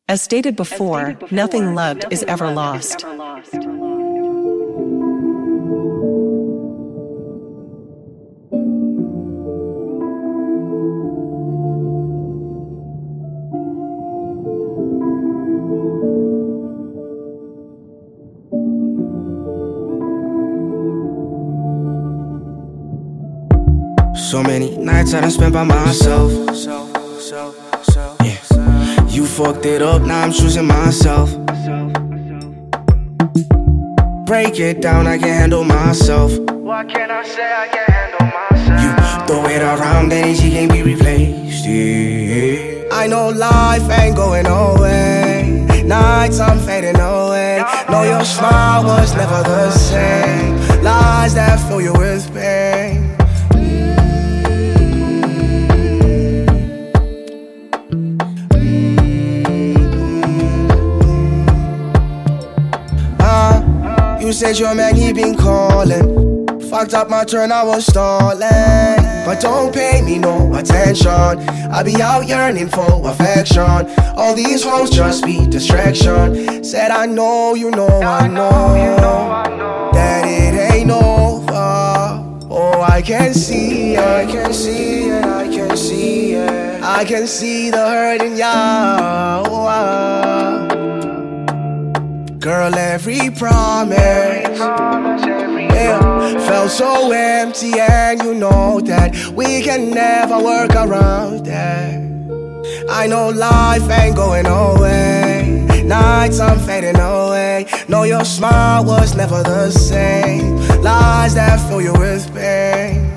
As stated before, nothing loved is ever lost. So many nights I done spent by myself. Yeah. You fucked it up, now I'm choosing myself. Break it down, I can handle myself. What can I say? I can handle myself. You throw it around, energy can't be replaced. Yeah. I know life ain't going away. Nights I'm fading away. Know your smile was never the same. Lies that fill you with pain. You said your man, he been calling. Fucked up my turn, I was stalling. But don't pay me no attention. I be out yearning for affection. All these hoes just be distraction. Said I know, you know, I know that it ain't over. Oh, I can see it, I can see it, I can see it. I can see the hurt in ya. Girl, every promise, yeah, felt so empty, and you know that we can never work around that. I know life ain't going away. Nights I'm fading away. Know your smile was never the same. Lies that fill you with pain.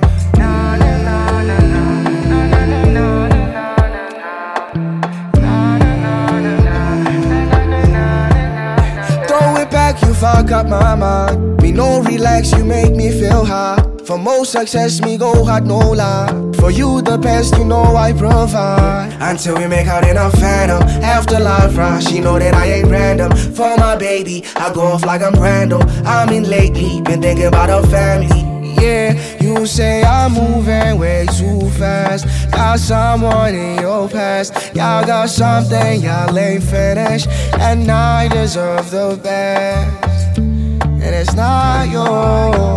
You fuck up my mind. Me no relax, you make me feel high. For most success, me go hard, no lie. For you the best, you know I provide. Until we make out in a phantom. Afterlife rush, she know that I ain't random. For my baby, I go off like I'm Brando. I'm in lately, been thinking about her family. Yeah, you say I'm moving way too fast. Got someone in your past. Y'all got something, y'all ain't finished. And I deserve the best. And it's not yours.